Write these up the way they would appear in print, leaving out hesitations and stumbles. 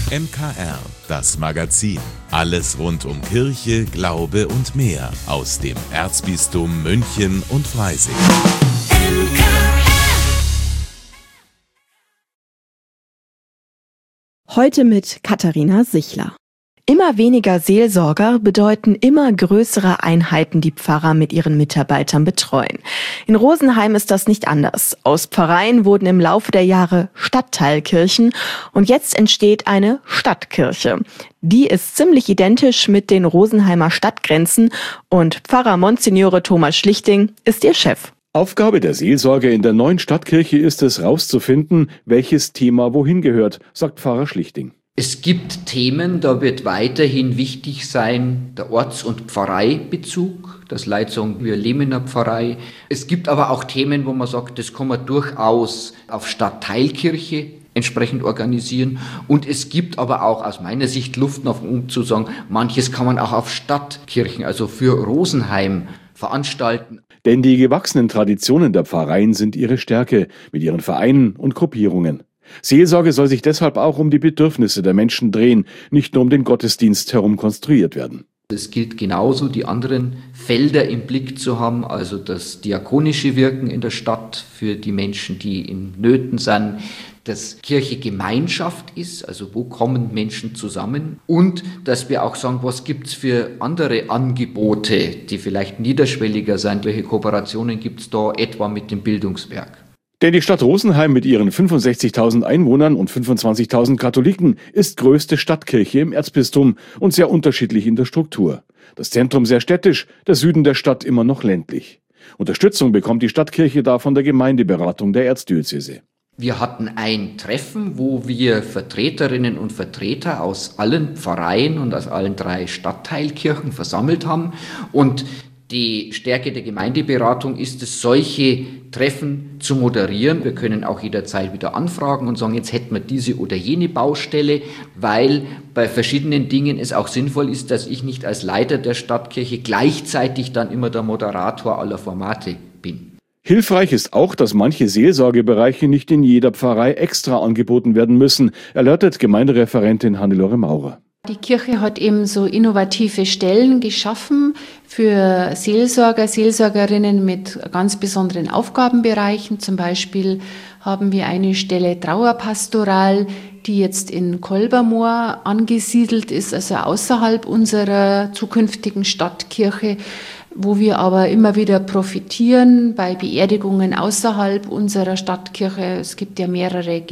MKR, das Magazin. Alles rund um Kirche, Glaube und mehr aus dem Erzbistum München und Freising. Heute mit Katharina Sichler. Immer weniger Seelsorger bedeuten immer größere Einheiten, die Pfarrer mit ihren Mitarbeitern betreuen. In Rosenheim ist das nicht anders. Aus Pfarreien wurden im Laufe der Jahre Stadtteilkirchen und jetzt entsteht eine Stadtkirche. Die ist ziemlich identisch mit den Rosenheimer Stadtgrenzen und Pfarrer Monsignore Thomas Schlichting ist ihr Chef. Aufgabe der Seelsorge in der neuen Stadtkirche ist es, herauszufinden, welches Thema wohin gehört, sagt Pfarrer Schlichting. Es gibt Themen, da wird weiterhin wichtig sein, der Orts- und Pfarreibezug, das Leitung wir leben in der Pfarrei. Es gibt aber auch Themen, wo man sagt, das kann man durchaus auf Stadtteilkirche entsprechend organisieren. Und es gibt aber auch aus meiner Sicht Luft nach oben zu sagen, manches kann man auch auf Stadtkirchen, also für Rosenheim veranstalten. Denn die gewachsenen Traditionen der Pfarreien sind ihre Stärke mit ihren Vereinen und Gruppierungen. Seelsorge soll sich deshalb auch um die Bedürfnisse der Menschen drehen, nicht nur um den Gottesdienst herum konstruiert werden. Es gilt genauso, die anderen Felder im Blick zu haben, also das diakonische Wirken in der Stadt für die Menschen, die in Nöten sind, dass Kirche Gemeinschaft ist, also wo kommen Menschen zusammen und dass wir auch sagen, was gibt's für andere Angebote, die vielleicht niederschwelliger sind, welche Kooperationen gibt's da etwa mit dem Bildungswerk. Denn die Stadt Rosenheim mit ihren 65.000 Einwohnern und 25.000 Katholiken ist größte Stadtkirche im Erzbistum und sehr unterschiedlich in der Struktur. Das Zentrum sehr städtisch, der Süden der Stadt immer noch ländlich. Unterstützung bekommt die Stadtkirche da von der Gemeindeberatung der Erzdiözese. Wir hatten ein Treffen, wo wir Vertreterinnen und Vertreter aus allen Pfarreien und aus allen 3 Stadtteilkirchen versammelt haben. Und die Stärke der Gemeindeberatung ist es, solche Treffen zu moderieren. Wir können auch jederzeit wieder anfragen und sagen, jetzt hätten wir diese oder jene Baustelle, weil bei verschiedenen Dingen es auch sinnvoll ist, dass ich nicht als Leiter der Stadtkirche gleichzeitig dann immer der Moderator aller Formate bin. Hilfreich ist auch, dass manche Seelsorgebereiche nicht in jeder Pfarrei extra angeboten werden müssen, erläutert Gemeindereferentin Hannelore Maurer. Die Kirche hat eben so innovative Stellen geschaffen für Seelsorger, Seelsorgerinnen mit ganz besonderen Aufgabenbereichen. Zum Beispiel haben wir eine Stelle Trauerpastoral, die jetzt in Kolbermoor angesiedelt ist, also außerhalb unserer zukünftigen Stadtkirche, wo wir aber immer wieder profitieren bei Beerdigungen außerhalb unserer Stadtkirche. Es gibt ja mehrere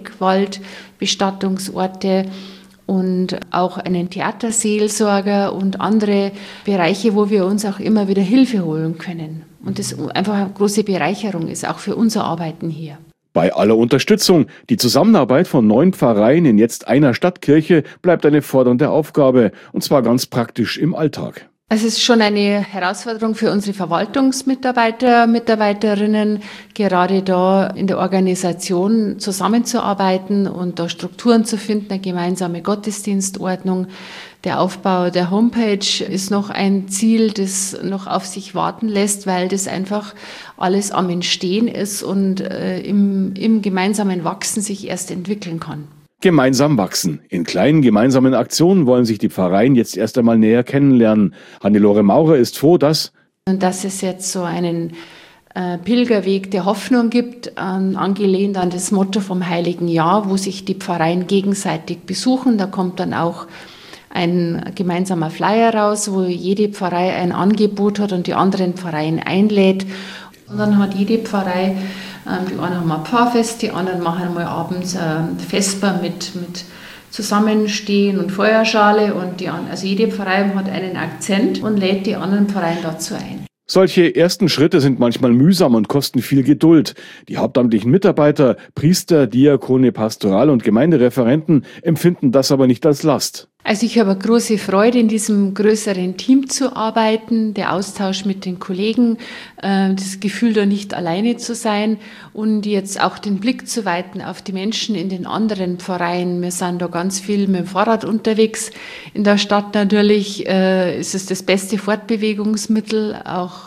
Gedenkwaldbestattungsorte und auch einen Theaterseelsorger und andere Bereiche, wo wir uns auch immer wieder Hilfe holen können. Und das einfach eine große Bereicherung ist, auch für unser Arbeiten hier. Bei aller Unterstützung, die Zusammenarbeit von 9 Pfarreien in jetzt einer Stadtkirche bleibt eine fordernde Aufgabe, und zwar ganz praktisch im Alltag. Es ist schon eine Herausforderung für unsere Verwaltungsmitarbeiter, Mitarbeiterinnen, gerade da in der Organisation zusammenzuarbeiten und da Strukturen zu finden, eine gemeinsame Gottesdienstordnung. Der Aufbau der Homepage ist noch ein Ziel, das noch auf sich warten lässt, weil das einfach alles am Entstehen ist und im gemeinsamen Wachsen sich erst entwickeln kann. Gemeinsam wachsen. In kleinen gemeinsamen Aktionen wollen sich die Pfarreien jetzt erst einmal näher kennenlernen. Hannelore Maurer ist froh, dass es jetzt so einen Pilgerweg der Hoffnung gibt, angelehnt an das Motto vom Heiligen Jahr, wo sich die Pfarreien gegenseitig besuchen. Da kommt dann auch ein gemeinsamer Flyer raus, wo jede Pfarrei ein Angebot hat und die anderen Pfarreien einlädt. Und dann hat jede Pfarrei, die einen haben ein Pfarrfest, die anderen machen mal abends ein Vesper mit Zusammenstehen und Feuerschale. Und also jede Pfarrei hat einen Akzent und lädt die anderen Pfarreien dazu ein. Solche ersten Schritte sind manchmal mühsam und kosten viel Geduld. Die hauptamtlichen Mitarbeiter, Priester, Diakone, Pastoral- und Gemeindereferenten empfinden das aber nicht als Last. Also ich habe große Freude, in diesem größeren Team zu arbeiten, der Austausch mit den Kollegen, das Gefühl, da nicht alleine zu sein und jetzt auch den Blick zu weiten auf die Menschen in den anderen Pfarreien. Wir sind da ganz viel mit dem Fahrrad unterwegs. In der Stadt natürlich ist es das beste Fortbewegungsmittel, auch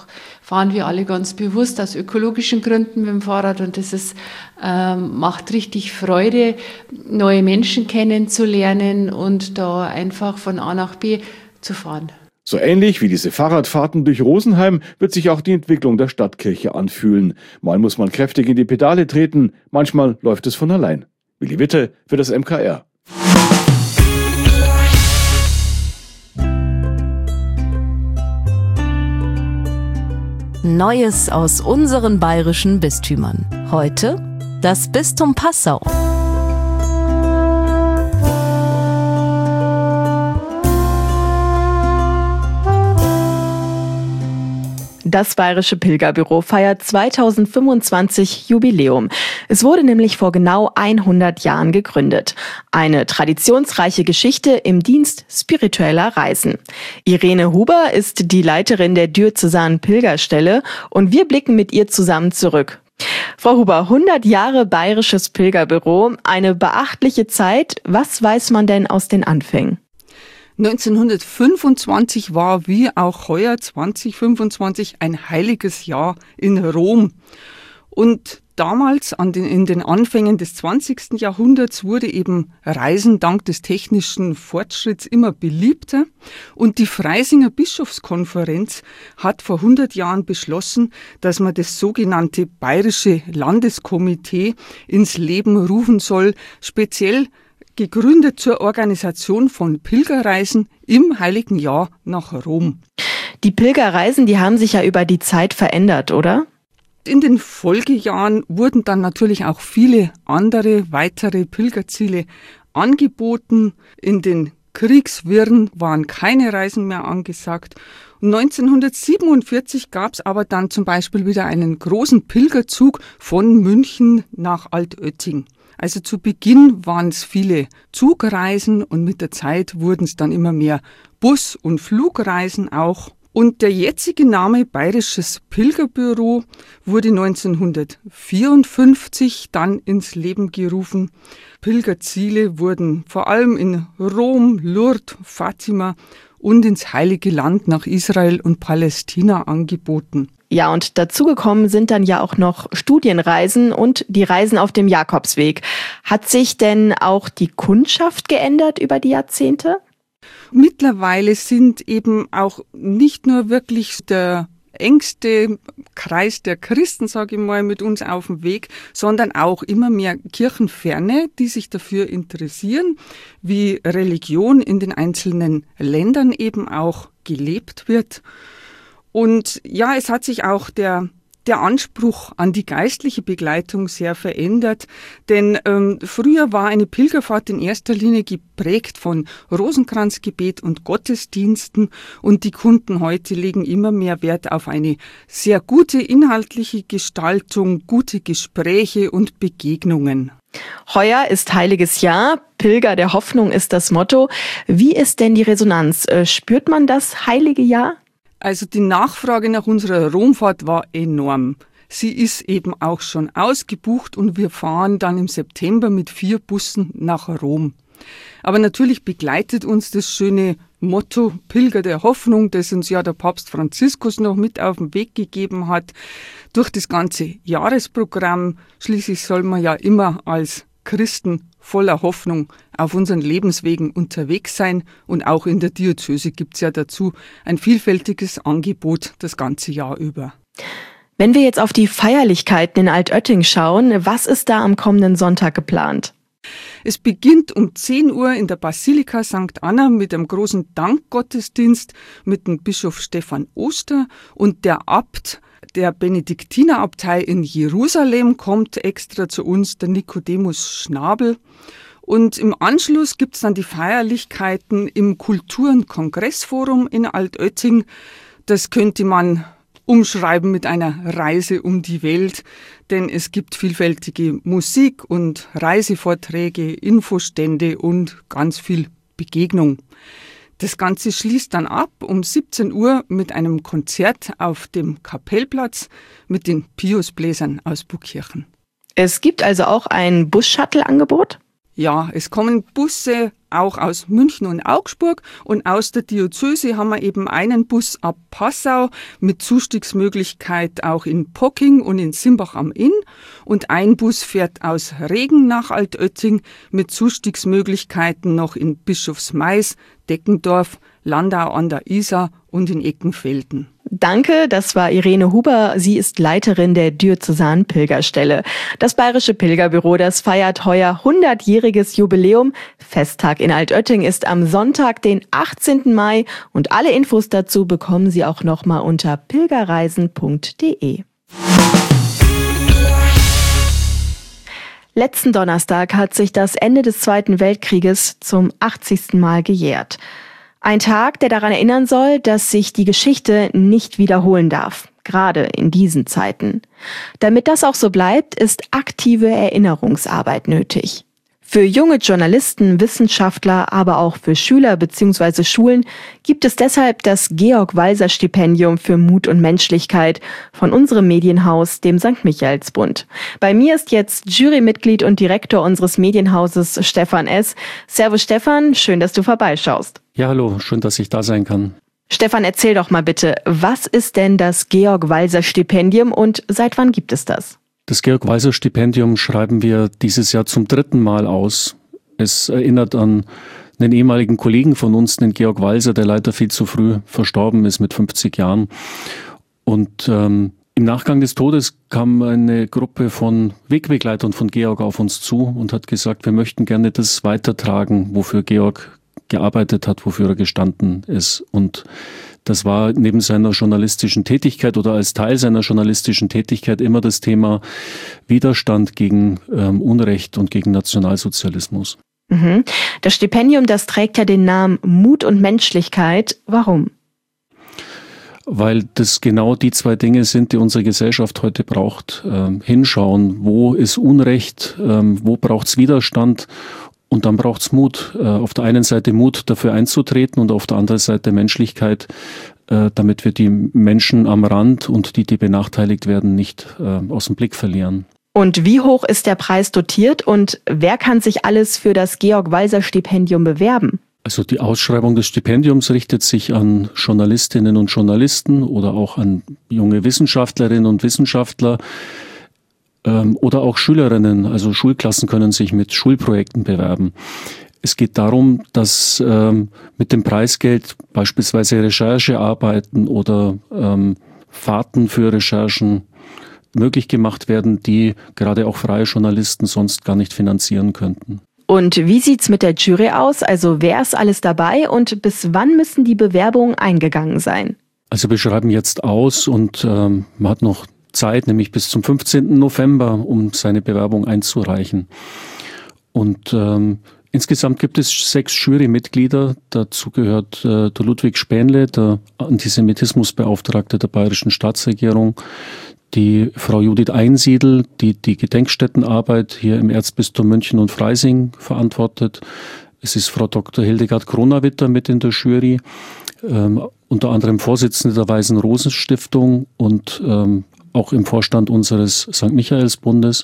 fahren wir alle ganz bewusst aus ökologischen Gründen mit dem Fahrrad und macht richtig Freude, neue Menschen kennenzulernen und da einfach von A nach B zu fahren. So ähnlich wie diese Fahrradfahrten durch Rosenheim wird sich auch die Entwicklung der Stadtkirche anfühlen. Mal muss man kräftig in die Pedale treten, manchmal läuft es von allein. Willi Witte für das MKR. Neues aus unseren bayerischen Bistümern. Heute das Bistum Passau. Das Bayerische Pilgerbüro feiert 2025 Jubiläum. Es wurde nämlich vor genau 100 Jahren gegründet. Eine traditionsreiche Geschichte im Dienst spiritueller Reisen. Irene Huber ist die Leiterin der Diözesanen Pilgerstelle und wir blicken mit ihr zusammen zurück. Frau Huber, 100 Jahre Bayerisches Pilgerbüro, eine beachtliche Zeit. Was weiß man denn aus den Anfängen? 1925 war wie auch heuer 2025 ein heiliges Jahr in Rom. Und damals in den Anfängen des 20. Jahrhunderts wurde eben Reisen dank des technischen Fortschritts immer beliebter. Und die Freisinger Bischofskonferenz hat vor 100 Jahren beschlossen, dass man das sogenannte Bayerische Landeskomitee ins Leben rufen soll, speziell gegründet zur Organisation von Pilgerreisen im Heiligen Jahr nach Rom. Die Pilgerreisen, die haben sich ja über die Zeit verändert, oder? In den Folgejahren wurden dann natürlich auch viele andere weitere Pilgerziele angeboten. In den Kriegswirren waren keine Reisen mehr angesagt. 1947 gab es aber dann zum Beispiel wieder einen großen Pilgerzug von München nach Altötting. Also zu Beginn waren es viele Zugreisen und mit der Zeit wurden es dann immer mehr Bus- und Flugreisen auch. Und der jetzige Name Bayerisches Pilgerbüro wurde 1954 dann ins Leben gerufen. Pilgerziele wurden vor allem in Rom, Lourdes, Fatima und ins Heilige Land nach Israel und Palästina angeboten. Ja, und dazugekommen sind dann ja auch noch Studienreisen und die Reisen auf dem Jakobsweg. Hat sich denn auch die Kundschaft geändert über die Jahrzehnte? Mittlerweile sind eben auch nicht nur wirklich der engste Kreis der Christen, sage ich mal, mit uns auf dem Weg, sondern auch immer mehr Kirchenferne, die sich dafür interessieren, wie Religion in den einzelnen Ländern eben auch gelebt wird. Und ja, es hat sich auch der Anspruch an die geistliche Begleitung sehr verändert, denn früher war eine Pilgerfahrt in erster Linie geprägt von Rosenkranzgebet und Gottesdiensten und die Kunden heute legen immer mehr Wert auf eine sehr gute inhaltliche Gestaltung, gute Gespräche und Begegnungen. Heuer ist Heiliges Jahr, Pilger der Hoffnung ist das Motto. Wie ist denn die Resonanz? Spürt man das Heilige Jahr? Also die Nachfrage nach unserer Romfahrt war enorm. Sie ist eben auch schon ausgebucht und wir fahren dann im September mit 4 Bussen nach Rom. Aber natürlich begleitet uns das schöne Motto Pilger der Hoffnung, das uns ja der Papst Franziskus noch mit auf den Weg gegeben hat, durch das ganze Jahresprogramm. Schließlich soll man ja immer als Christen voller Hoffnung auf unseren Lebenswegen unterwegs sein und auch in der Diözese gibt es ja dazu ein vielfältiges Angebot das ganze Jahr über. Wenn wir jetzt auf die Feierlichkeiten in Altötting schauen, was ist da am kommenden Sonntag geplant? Es beginnt um 10 Uhr in der Basilika St. Anna mit einem großen Dankgottesdienst mit dem Bischof Stefan Oster und der Abt der Benediktinerabtei in Jerusalem kommt extra zu uns, der Nikodemus Schnabel. Und im Anschluss gibt es dann die Feierlichkeiten im Kultur- und Kongressforum in Altötting. Das könnte man umschreiben mit einer Reise um die Welt, denn es gibt vielfältige Musik- und Reisevorträge, Infostände und ganz viel Begegnung. Das Ganze schließt dann ab um 17 Uhr mit einem Konzert auf dem Kapellplatz mit den Piusbläsern aus Buchkirchen. Es gibt also auch ein Bus-Shuttle-Angebot? Ja, es kommen Busse auch aus München und Augsburg und aus der Diözese haben wir eben einen Bus ab Passau mit Zustiegsmöglichkeit auch in Pocking und in Simbach am Inn und ein Bus fährt aus Regen nach Altötting mit Zustiegsmöglichkeiten noch in Bischofsmais, Deckendorf, Landau an der Isar und in Eckenfelden. Danke, das war Irene Huber. Sie ist Leiterin der Diözesanen Pilgerstelle. Das Bayerische Pilgerbüro, das feiert heuer 100-jähriges Jubiläum. Festtag in Altötting ist am Sonntag, den 18. Mai. Und alle Infos dazu bekommen Sie auch nochmal unter pilgerreisen.de. Letzten Donnerstag hat sich das Ende des Zweiten Weltkrieges zum 80. Mal gejährt. Ein Tag, der daran erinnern soll, dass sich die Geschichte nicht wiederholen darf, gerade in diesen Zeiten. Damit das auch so bleibt, ist aktive Erinnerungsarbeit nötig. Für junge Journalisten, Wissenschaftler, aber auch für Schüler bzw. Schulen gibt es deshalb das Georg-Walser-Stipendium für Mut und Menschlichkeit von unserem Medienhaus, dem St. Michaelsbund. Bei mir ist jetzt Jurymitglied und Direktor unseres Medienhauses Stefan S. Servus Stefan, schön, dass du vorbeischaust. Ja, hallo, schön, dass ich da sein kann. Stefan, erzähl doch mal bitte, was ist denn das Georg-Walser-Stipendium und seit wann gibt es das? Das Georg-Walser-Stipendium schreiben wir dieses Jahr zum 3. Mal aus. Es erinnert an einen ehemaligen Kollegen von uns, den Georg Walser, der leider viel zu früh verstorben ist mit 50 Jahren. Und im Nachgang des Todes kam eine Gruppe von Wegbegleitern von Georg auf uns zu und hat gesagt, wir möchten gerne das weitertragen, wofür Georg gearbeitet hat, wofür er gestanden ist. Und das war neben seiner journalistischen Tätigkeit oder als Teil seiner journalistischen Tätigkeit immer das Thema Widerstand gegen Unrecht und gegen Nationalsozialismus. Das Stipendium, das trägt ja den Namen Mut und Menschlichkeit. Warum? Weil das genau die zwei Dinge sind, die unsere Gesellschaft heute braucht. Hinschauen, wo ist Unrecht, wo braucht es Widerstand? Und dann braucht es Mut. Auf der einen Seite Mut, dafür einzutreten und auf der anderen Seite Menschlichkeit, damit wir die Menschen am Rand und die benachteiligt werden, nicht aus dem Blick verlieren. Und wie hoch ist der Preis dotiert und wer kann sich alles für das Georg-Walser-Stipendium bewerben? Also die Ausschreibung des Stipendiums richtet sich an Journalistinnen und Journalisten oder auch an junge Wissenschaftlerinnen und Wissenschaftler. Oder auch Schülerinnen, also Schulklassen können sich mit Schulprojekten bewerben. Es geht darum, dass mit dem Preisgeld beispielsweise Recherchearbeiten oder Fahrten für Recherchen möglich gemacht werden, die gerade auch freie Journalisten sonst gar nicht finanzieren könnten. Und wie sieht's mit der Jury aus? Also wer ist alles dabei und bis wann müssen die Bewerbungen eingegangen sein? Also wir schreiben jetzt aus und man hat noch Zeit, nämlich bis zum 15. November, um seine Bewerbung einzureichen. Und insgesamt gibt es 6 Jurymitglieder. Dazu gehört der Ludwig Spähnle, der Antisemitismusbeauftragte der bayerischen Staatsregierung, die Frau Judith Einsiedel, die die Gedenkstättenarbeit hier im Erzbistum München und Freising verantwortet. Es ist Frau Dr. Hildegard Kronawitter mit in der Jury, unter anderem Vorsitzende der Weisen-Rosen-Stiftung und auch im Vorstand unseres St. Michaelsbundes.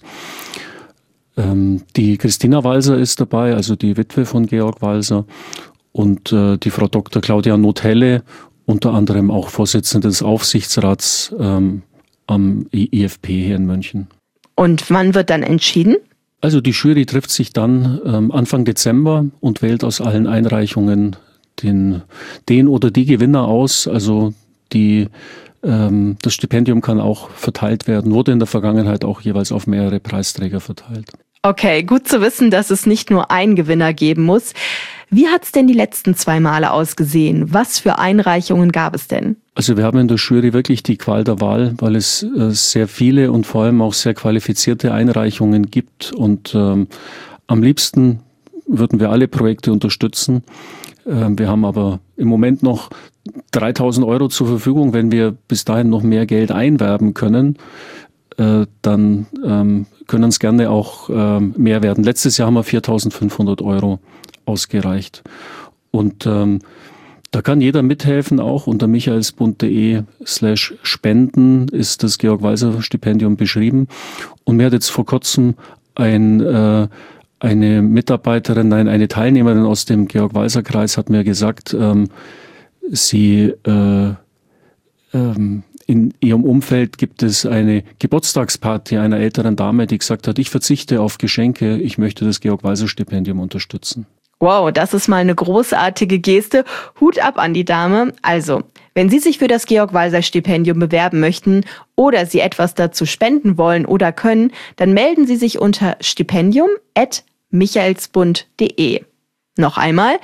Die Christina Walser ist dabei, also die Witwe von Georg Walser, und die Frau Dr. Claudia Nothelle, unter anderem auch Vorsitzende des Aufsichtsrats am IFP hier in München. Und wann wird dann entschieden? Also die Jury trifft sich dann Anfang Dezember und wählt aus allen Einreichungen den oder die Gewinner aus, also das Stipendium kann auch verteilt werden, wurde in der Vergangenheit auch jeweils auf mehrere Preisträger verteilt. Okay, gut zu wissen, dass es nicht nur einen Gewinner geben muss. Wie hat es denn die letzten 2 Male ausgesehen? Was für Einreichungen gab es denn? Also wir haben in der Jury wirklich die Qual der Wahl, weil es sehr viele und vor allem auch sehr qualifizierte Einreichungen gibt. Und am liebsten würden wir alle Projekte unterstützen. Wir haben aber im Moment noch 3.000 € zur Verfügung. Wenn wir bis dahin noch mehr Geld einwerben können, dann können es gerne auch mehr werden. Letztes Jahr haben wir 4.500 € ausgereicht. Und da kann jeder mithelfen, auch unter michaelsbund.de/spenden ist das Georg-Walser-Stipendium beschrieben. Und mir hat jetzt vor kurzem ein eine Mitarbeiterin, nein, eine Teilnehmerin aus dem Georg-Walser-Kreis hat mir gesagt, sie in ihrem Umfeld gibt es eine Geburtstagsparty einer älteren Dame, die gesagt hat, ich verzichte auf Geschenke, ich möchte das Georg-Walser-Stipendium unterstützen. Wow, das ist mal eine großartige Geste. Hut ab an die Dame. Also, wenn Sie sich für das Georg-Walser-Stipendium bewerben möchten oder Sie etwas dazu spenden wollen oder können, dann melden Sie sich unter stipendium@michaelsbund.de. Noch einmal,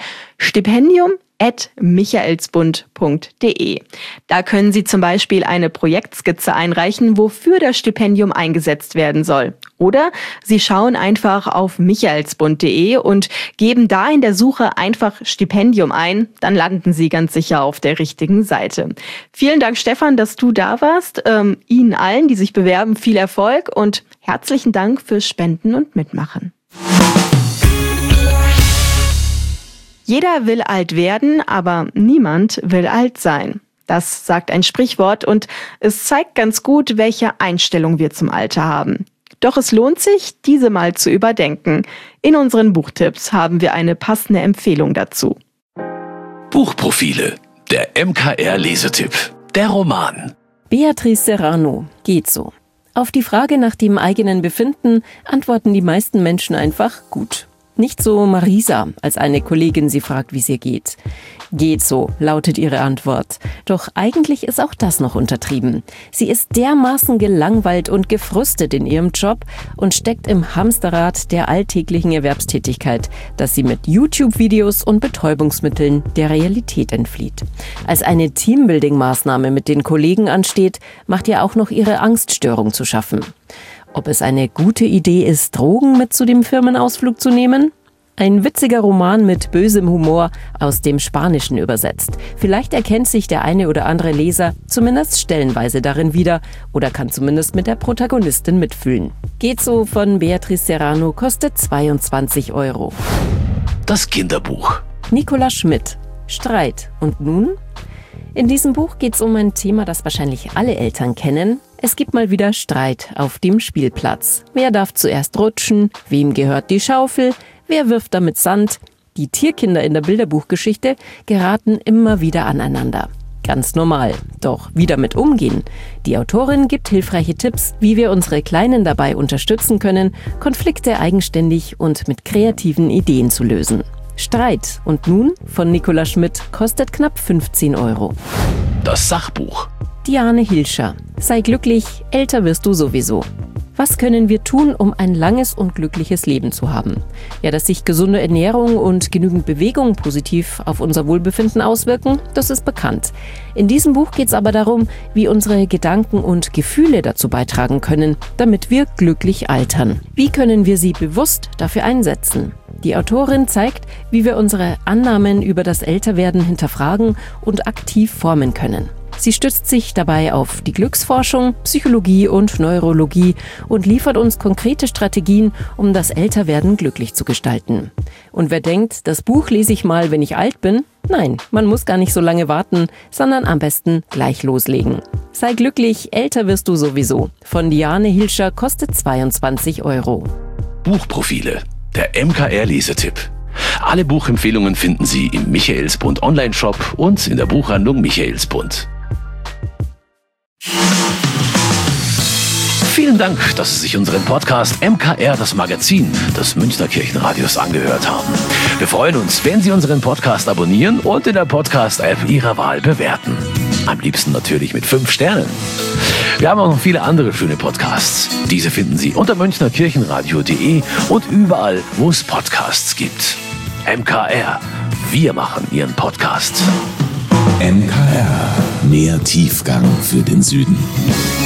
stipendium@michaelsbund.de. Da können Sie zum Beispiel eine Projektskizze einreichen, wofür das Stipendium eingesetzt werden soll. Oder Sie schauen einfach auf michaelsbund.de und geben da in der Suche einfach Stipendium ein. Dann landen Sie ganz sicher auf der richtigen Seite. Vielen Dank, Stefan, dass du da warst. Ihnen allen, die sich bewerben, viel Erfolg und herzlichen Dank fürs Spenden und Mitmachen. Jeder will alt werden, aber niemand will alt sein. Das sagt ein Sprichwort und es zeigt ganz gut, welche Einstellung wir zum Alter haben. Doch es lohnt sich, diese mal zu überdenken. In unseren Buchtipps haben wir eine passende Empfehlung dazu. Buchprofile, der MKR-Lesetipp, der Roman. Beatrice Serrano, geht so. Auf die Frage nach dem eigenen Befinden antworten die meisten Menschen einfach gut. Nicht so Marisa, als eine Kollegin sie fragt, wie es ihr geht. Geht so, lautet ihre Antwort. Doch eigentlich ist auch das noch untertrieben. Sie ist dermaßen gelangweilt und gefrustet in ihrem Job und steckt im Hamsterrad der alltäglichen Erwerbstätigkeit, dass sie mit YouTube-Videos und Betäubungsmitteln der Realität entflieht. Als eine Teambuilding-Maßnahme mit den Kollegen ansteht, macht ihr auch noch ihre Angststörung zu schaffen. Ob es eine gute Idee ist, Drogen mit zu dem Firmenausflug zu nehmen? Ein witziger Roman mit bösem Humor aus dem Spanischen übersetzt. Vielleicht erkennt sich der eine oder andere Leser zumindest stellenweise darin wieder oder kann zumindest mit der Protagonistin mitfühlen. Geht so von Beatrice Serrano, kostet 22 €. Das Kinderbuch. Nicola Schmidt, Streit. Und nun? In diesem Buch geht es um ein Thema, das wahrscheinlich alle Eltern kennen. Es gibt mal wieder Streit auf dem Spielplatz. Wer darf zuerst rutschen? Wem gehört die Schaufel? Wer wirft damit Sand? Die Tierkinder in der Bilderbuchgeschichte geraten immer wieder aneinander. Ganz normal. Doch wie damit umgehen? Die Autorin gibt hilfreiche Tipps, wie wir unsere Kleinen dabei unterstützen können, Konflikte eigenständig und mit kreativen Ideen zu lösen. Streit. Und nun? Von Nicola Schmidt, kostet knapp 15 €. Das Sachbuch. Diane Hilscher. Sei glücklich, älter wirst du sowieso. Was können wir tun, um ein langes und glückliches Leben zu haben? Ja, dass sich gesunde Ernährung und genügend Bewegung positiv auf unser Wohlbefinden auswirken, das ist bekannt. In diesem Buch geht es aber darum, wie unsere Gedanken und Gefühle dazu beitragen können, damit wir glücklich altern. Wie können wir sie bewusst dafür einsetzen? Die Autorin zeigt, wie wir unsere Annahmen über das Älterwerden hinterfragen und aktiv formen können. Sie stützt sich dabei auf die Glücksforschung, Psychologie und Neurologie und liefert uns konkrete Strategien, um das Älterwerden glücklich zu gestalten. Und wer denkt, das Buch lese ich mal, wenn ich alt bin? Nein, man muss gar nicht so lange warten, sondern am besten gleich loslegen. Sei glücklich, älter wirst du sowieso. Von Diane Hilscher, kostet 22 €. Buchprofile, der MKR-Lesetipp. Alle Buchempfehlungen finden Sie im Michaelsbund Online-Shop und in der Buchhandlung Michaelsbund. Vielen Dank, dass Sie sich unseren Podcast MKR, das Magazin des Münchner Kirchenradios, angehört haben. Wir freuen uns, wenn Sie unseren Podcast abonnieren und in der Podcast-App Ihrer Wahl bewerten. Am liebsten natürlich mit 5 Sternen. Wir haben auch noch viele andere schöne Podcasts. Diese finden Sie unter münchnerkirchenradio.de und überall, wo es Podcasts gibt. MKR, wir machen Ihren Podcast. MKR, mehr Tiefgang für den Süden.